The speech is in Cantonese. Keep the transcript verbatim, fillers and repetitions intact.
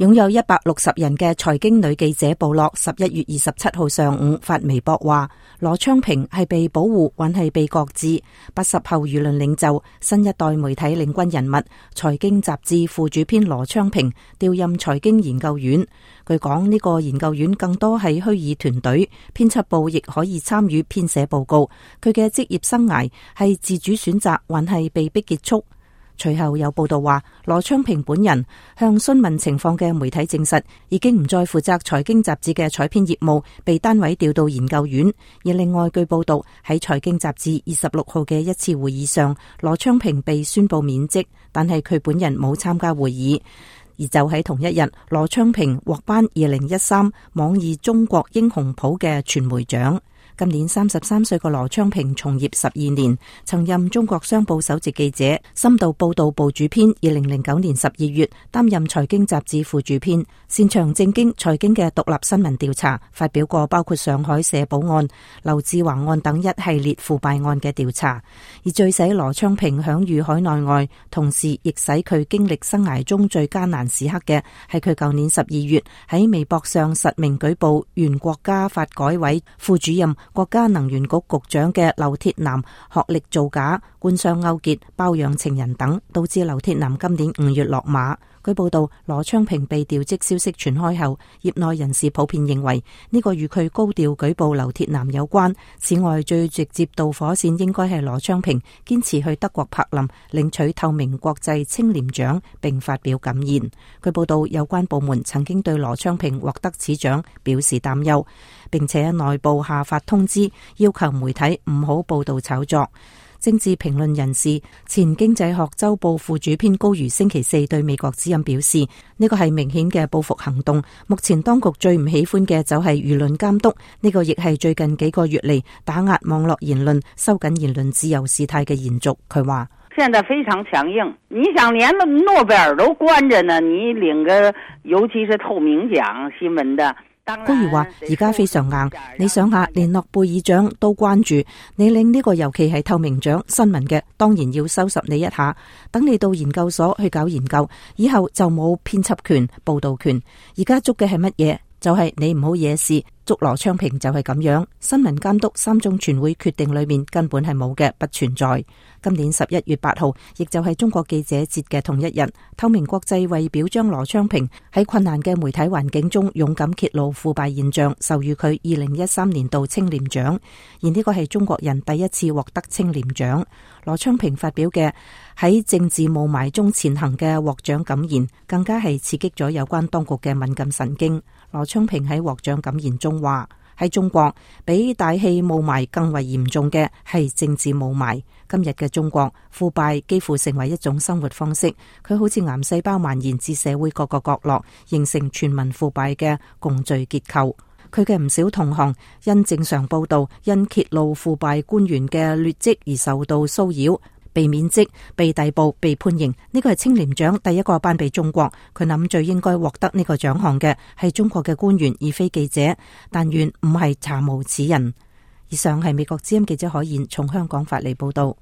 擁有一百六十人嘅財經女記者部落十一月二十七號上午發微博話，羅昌平係被保護還係被擱置？八十後輿論領袖、新一代媒體領軍人物、財經雜誌副主編羅昌平調任財經研究院。據講，呢個研究院更多係虛擬團隊，編輯部亦可以參與編寫報告。佢嘅職業生涯係自主選擇還係被逼結束？隨後有報道話，羅昌平本人向詢問情況嘅媒體證實，已經唔再負責財經雜誌嘅採編業務，被單位調到研究院。而另外據報道，喺財經雜誌二十六號嘅一次會議上，羅昌平被宣布免職，但係佢本人冇參加會議。而就喺同一日，羅昌平獲頒二零一三網易中國英雄譜嘅傳媒獎。今年三十三歲嘅羅昌平從業十二年，曾任中國商報首席記者、深度報道部主編。二零零九年十二月擔任財經雜誌副主編，擅長正經財經嘅獨立新聞調查，發表過包括上海社保案、劉志華案等一系列腐敗案嘅調查。而最使羅昌平享譽海內外，同時亦使佢經歷生涯中最艱難時刻嘅，係佢舊年十二月喺微博上實名舉報原國家發改委副主任、國家能源局局長嘅劉鐵男學歷造假、官商勾結、包養情人等，導致劉鐵男今年五月落馬。據報道，羅昌平被調職消息傳開後，業內人士普遍認為呢個與佢高調舉報劉鐵男有關。此外，最直接導火線應該係羅昌平堅持去德國柏林領取透明國際清廉獎並發表感言。據報道，有關部門曾經對羅昌平獲得此獎表示擔憂，並且內部下發通知，要求媒體唔好報道炒作。政治評論人士、前經濟學週報副主編高瑜星期四對美國之音表示，呢個係明顯嘅報復行動。目前當局最唔喜歡嘅就係輿論監督，呢個亦係最近幾個月嚟打壓網絡言論、收緊言論自由事態嘅延續。佢話： 現在非常強硬，你想連諾貝爾都關着呢，你領個尤其是透明獎新聞的。 高瑜話：而家非常硬，你想下，連諾貝爾獎都關注，你領呢個尤其係透明獎新聞嘅，當然要收拾你一下。等你到研究所去搞研究，以後就冇編輯權、報道權。而家捉嘅係乜嘢？就係、是、你唔好惹事。捉羅昌平就係咁樣。新聞監督三中全會決定裏面根本係冇嘅，不存在。今年十一月八號，亦就係中國記者節嘅同一日，透明國際為表彰羅昌平喺困難嘅媒體環境中勇敢揭露腐敗現象，授予佢二零一三年度清廉獎。而呢個係中國人第一次獲得清廉獎。羅昌平發表嘅喺政治霧霾中前行嘅獲獎感言，更加係刺激咗有關當局嘅敏感神經。羅昌平喺獲獎感言中話：喺中國，比大氣霧霾更為嚴重嘅係政治霧霾。今日嘅中國，腐敗幾乎成為一種生活方式，佢好似癌細胞蔓延至社會各個角落，形成全民腐敗嘅共罪結構。佢嘅唔少同行因正常報道、因揭露腐敗官員嘅劣跡而受到騷擾，被免職、被逮捕、被判刑。呢個係清廉獎第一個頒俾中國。佢諗最應該獲得呢個獎項嘅係中國嘅官員，而非記者。但願唔係查無此人。以上係美國之音記者海燕從香港發嚟報道。